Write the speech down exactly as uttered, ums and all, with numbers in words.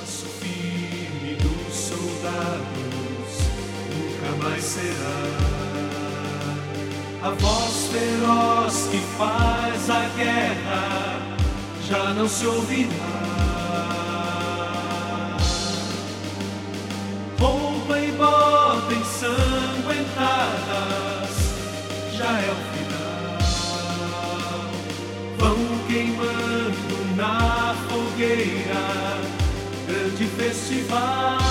passo firme dos soldados nunca mais será. A voz feroz que faz a guerra já não se ouvirá. Roupa e bota ensanguentadas já é o final. Vão queimando na fogueira, grande festival.